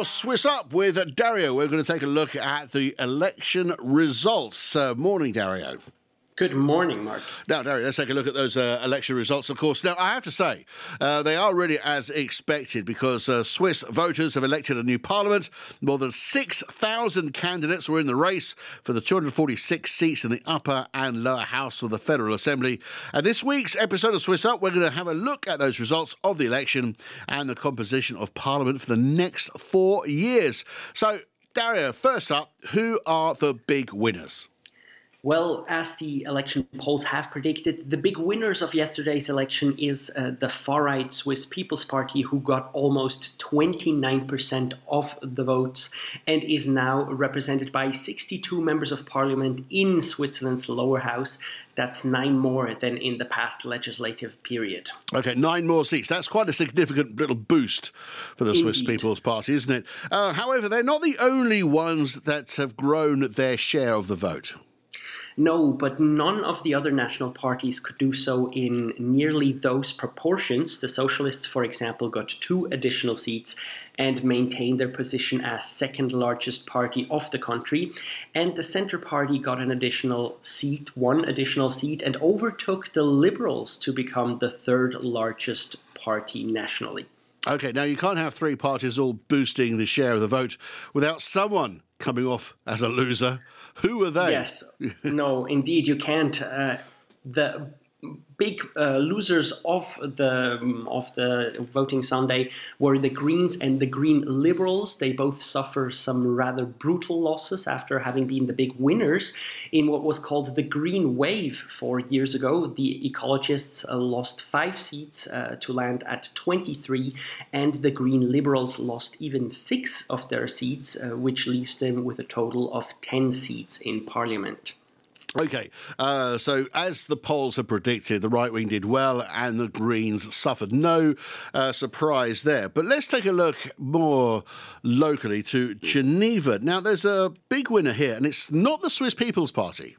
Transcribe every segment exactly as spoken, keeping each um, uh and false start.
Now, Swiss Up with Dario. We're going to take a look at the election results. Uh, morning, Dario. Good morning, Mark. Now, Dario, let's take a look at those uh, election results, of course. Now, I have to say, uh, they are really as expected because uh, Swiss voters have elected a new parliament. More than six thousand candidates were in the race for the two hundred forty-six seats in the upper and lower house of the Federal Assembly. And this week's episode of Swiss Up, we're going to have a look at those results of the election and the composition of parliament for the next four years. So, Dario, first up, who are the big winners? Well, as the election polls have predicted, the big winners of yesterday's election is uh, the far-right Swiss People's Party, who got almost twenty-nine percent of the votes and is now represented by sixty-two members of parliament in Switzerland's lower house. That's nine more than in the past legislative period. OK, nine more seats. That's quite a significant little boost for the Indeed. Swiss People's Party, isn't it? Uh, however, they're not the only ones that have grown their share of the vote. No, but none of the other national parties could do so in nearly those proportions. The Socialists, for example, got two additional seats and maintained their position as second largest party of the country. And the Centre Party got an additional seat, one additional seat, and overtook the Liberals to become the third largest party nationally. OK, now you can't have three parties all boosting the share of the vote without someone coming off as a loser. Who are they? Yes, no, indeed, you can't. Uh, the big uh, losers of the um, of the voting Sunday were the Greens and the Green Liberals. They both suffer some rather brutal losses after having been the big winners in what was called the Green Wave four years ago. The Ecologists uh, lost five seats uh, to land at twenty-three, and the Green Liberals lost even six of their seats, uh, which leaves them with a total of ten seats in Parliament. OK, uh, so as the polls have predicted, the right wing did well and the Greens suffered. No uh, surprise there. But let's take a look more locally to Geneva. Now, there's a big winner here, and it's not the Swiss People's Party.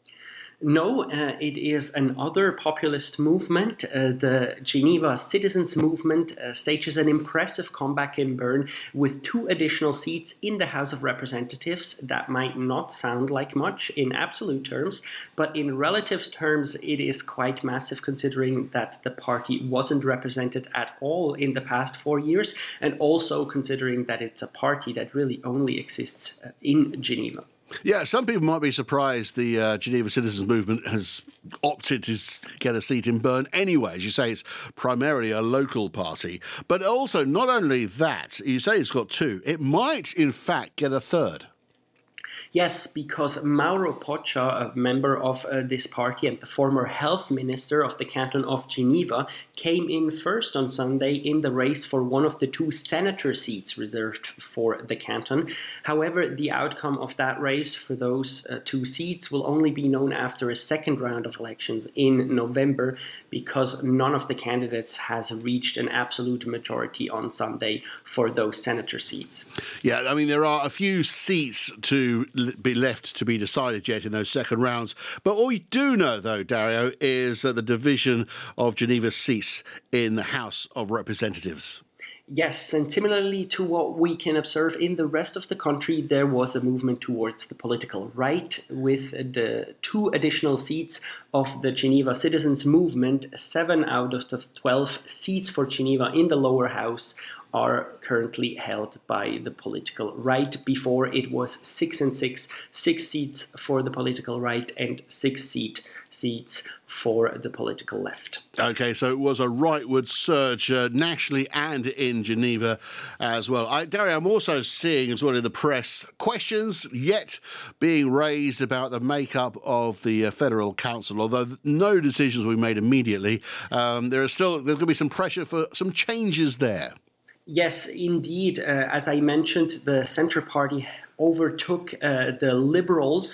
No, uh, it is another populist movement. Uh, the Geneva Citizens Movement uh, stages an impressive comeback in Bern with two additional seats in the House of Representatives. That might not sound like much in absolute terms, but in relative terms, it is quite massive considering that the party wasn't represented at all in the past four years, and also considering that it's a party that really only exists uh, in Geneva. Yeah, some people might be surprised the uh, Geneva Citizens Movement has opted to get a seat in Bern anyway. As you say, it's primarily a local party. But also, not only that, you say it's got two, it might, in fact, get a third. Yes, because Mauro Poccia, a member of uh, this party and the former health minister of the canton of Geneva, came in first on Sunday in the race for one of the two senator seats reserved for the canton. However, the outcome of that race for those uh, two seats will only be known after a second round of elections in November, because none of the candidates has reached an absolute majority on Sunday for those senator seats. Yeah, I mean, there are a few seats to be left to be decided yet in those second rounds. But what we do know, though, Dario, is uh, the division of Geneva's seats in the House of Representatives. Yes, and similarly to what we can observe in the rest of the country, there was a movement towards the political right with the two additional seats of the Geneva Citizens Movement. Seven out of the twelve seats for Geneva in the lower house are currently held by the political right. Before it was six and six, six seats for the political right and six seat seats for the political left. OK, so it was a rightward surge uh, nationally and in Geneva as well. I, Dario, I'm also seeing as well in the press questions yet being raised about the makeup of the uh, Federal Council. Although no decisions were made immediately, um, there are still there's going to be some pressure for some changes there. Yes, indeed. Uh, as I mentioned, the Centre Party overtook uh, the Liberals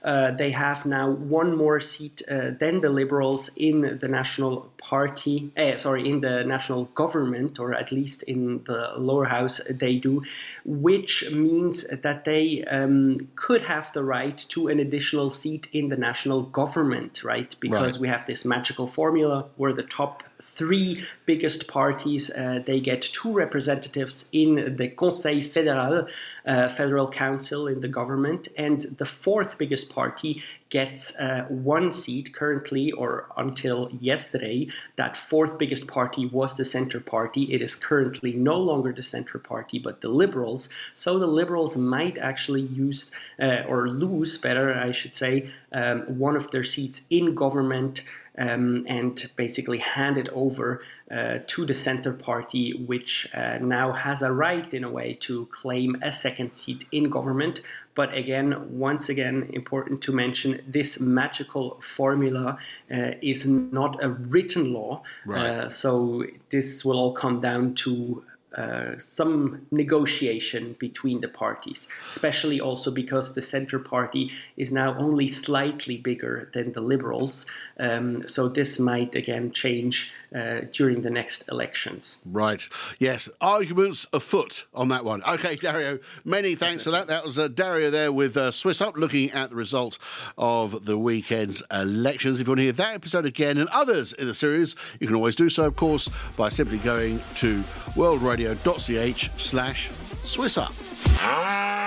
Uh, they have now one more seat uh, than the Liberals in the National Party, eh, sorry, in the national government, or at least in the lower house they do, which means that they um, could have the right to an additional seat in the national government, right? Because Right. we have this magical formula where the top three biggest parties, uh, they get two representatives in the Conseil Fédéral, uh, Federal Council in the government, and the fourth biggest party gets uh, one seat currently, or until yesterday. That fourth biggest party was the Centre Party. It is currently no longer the Centre Party, but the Liberals. So the Liberals might actually use, uh, or lose, better, I should say, um, one of their seats in government, Um, and basically hand it over uh, to the Centre Party, which uh, now has a right, in a way, to claim a second seat in government. But again, once again, important to mention, this magical formula uh, is not a written law. Right. Uh, so this will all come down to Uh, some negotiation between the parties, especially also because the Centre Party is now only slightly bigger than the Liberals. Um, so this might again change uh, during the next elections. Right. Yes. Arguments afoot on that one. Okay, Dario, many thanks for that. That was uh, Dario there with uh, Swiss Up, looking at the results of the weekend's elections. If you want to hear that episode again and others in the series, you can always do so, of course, by simply going to world radio dot c h slash Swiss Up.